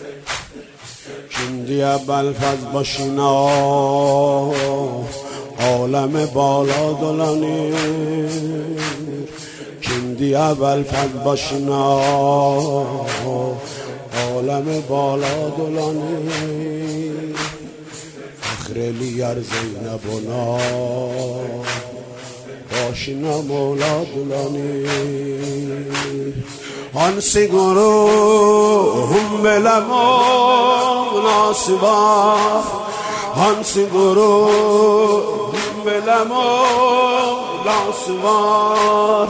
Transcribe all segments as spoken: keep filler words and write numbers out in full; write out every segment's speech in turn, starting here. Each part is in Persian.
کندی اول فز باشینا عالم بالا دلانی کندی اول فز باشینا عالم بالا دلانی فخر لیر زینبونا باشینا مولا دلانی آن سیگورو هم بلمو ناسبا آن سیگورو هم بلمو ناسبا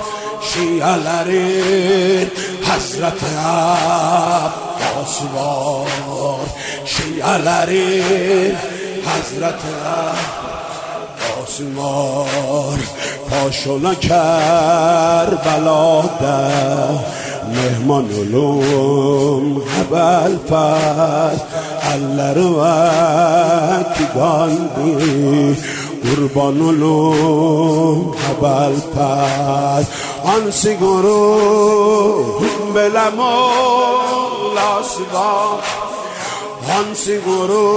شیعلری حضرت عباس وار شیعلری حضرت عباس وار پاشولا کربلا ده مهمان علوم هبل فر اللرو اکیگاندی قربان علوم هبل فر آن سیگورو بلمو لاسبا آن سیگورو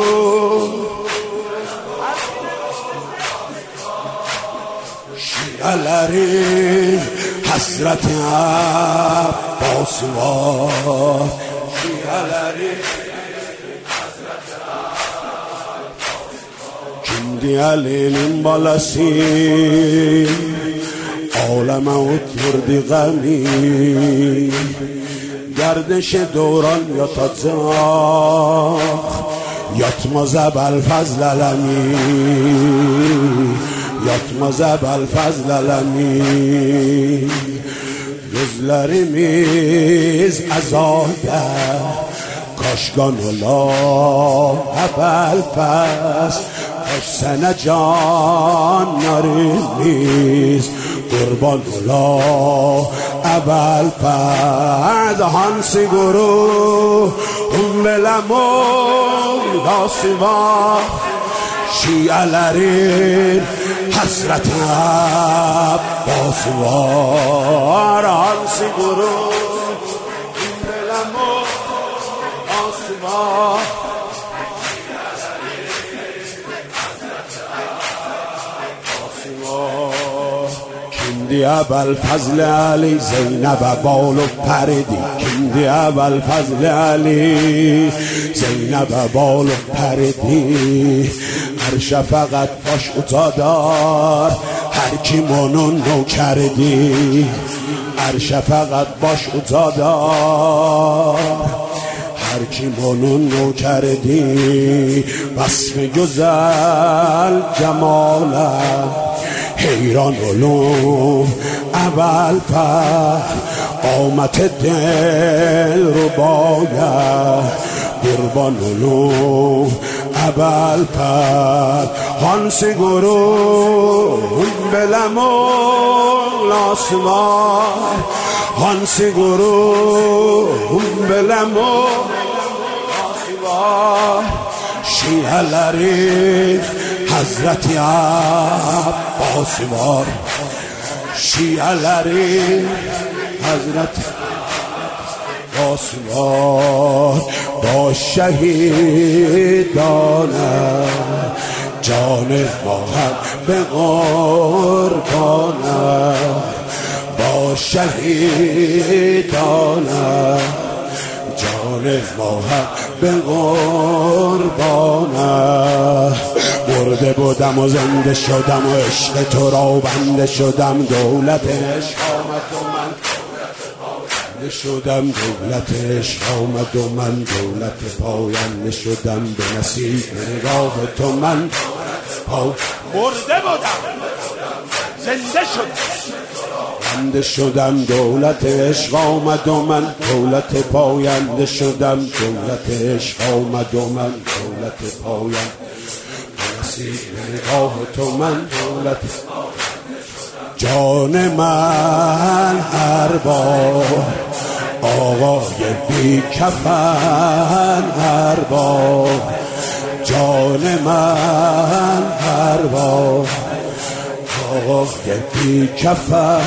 شیعلری حضرت عباس وار شیعلری حضرت عباس کندی علیم بالاسی عالم اتمردی غمی گردش دوران یا تازاخ یاتما زبل فضل علمی یاتما زبل فضل علمی gözlerimiz azade kaşgan ola hebel fes kaş sene canlarimiz kurban ola hebel fes hansi guru ummelemon dasiva şialerin Hazreti Abbas var hansi guru ummelemo asva کندی اول فضل علی زینب بال و پردی کندی اول فضل علی زینب بال و پردی هر شفقت باش اتادار هر کی منون نو کردی هر شفقت باش اتادار هر کی منون نو کردی وصف گزل جمالت حیران علوم اول فر قامت دل رو باید قربان علوم اول فر هانسی گروه بلمو لاسوار هانسی گروه بلمو لاسوار شیعلری حضرت عباس وار شیعلری حضرت عباس وار با شهیدانه جان ما هم به قربانه با شهیدانه جان ما هم به قربانه مرده بودم و زنده شدم و عشق تو را بنده شدم دولت عشق آمد و من بنده شدم دولت عشق آمد و من دولت پاینده شدم به نصیب نگاه تو من مرده بودم زنده شدم بنده شدم دولت عشق آمد و من دولت پاینده شدم دولت عشق آمد و من دولت پاینده نگاه تو من دولت جان من هر بار آقای بی کفن هر بار جان من هر بار آقای بی کفن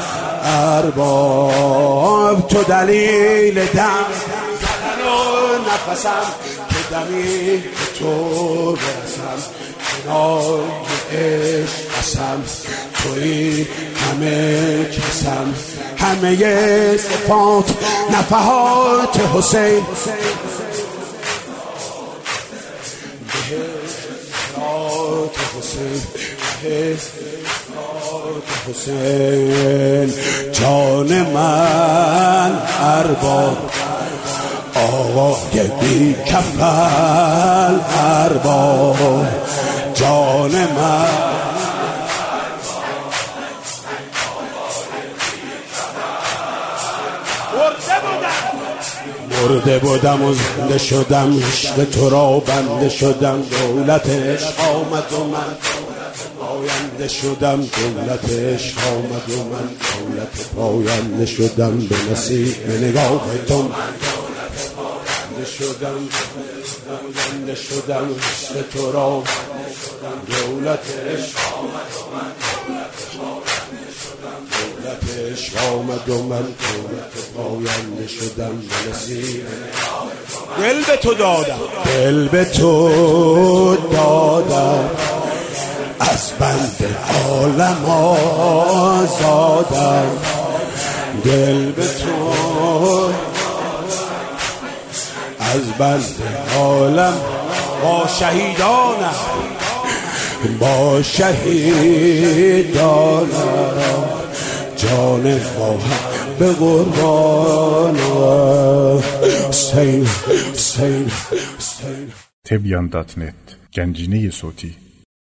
هر بار تو دلیل دم نفسم که دمی به تو برسم، کنار عشق قسم توی همه کسم، همه صفات نفحات حسین بهشت حسین حسین جان من ارباب آقای بی کفل ارباب جان من مرده بودم و زنده شدم، عشق تو را بنده شدم، دولت عشق آمد و من پاینده شدم، دولت عشق آمد و من دولت پاینده شدم، به نصیب نگاه تو من بنده شدم، بنده شدم، عشق تو را دولت عشق آمد و من دولت عشق آمد و من دولت پاینده شدم، به نصیب دل به تو دادم، دل به تو دادم، از بند عالم آزادم، دل به تو از بند عالم با شهیدانم، با شهیدانم جان ما به قربان حسین حسین حسین. تبیان دات نت گنجینه صوتی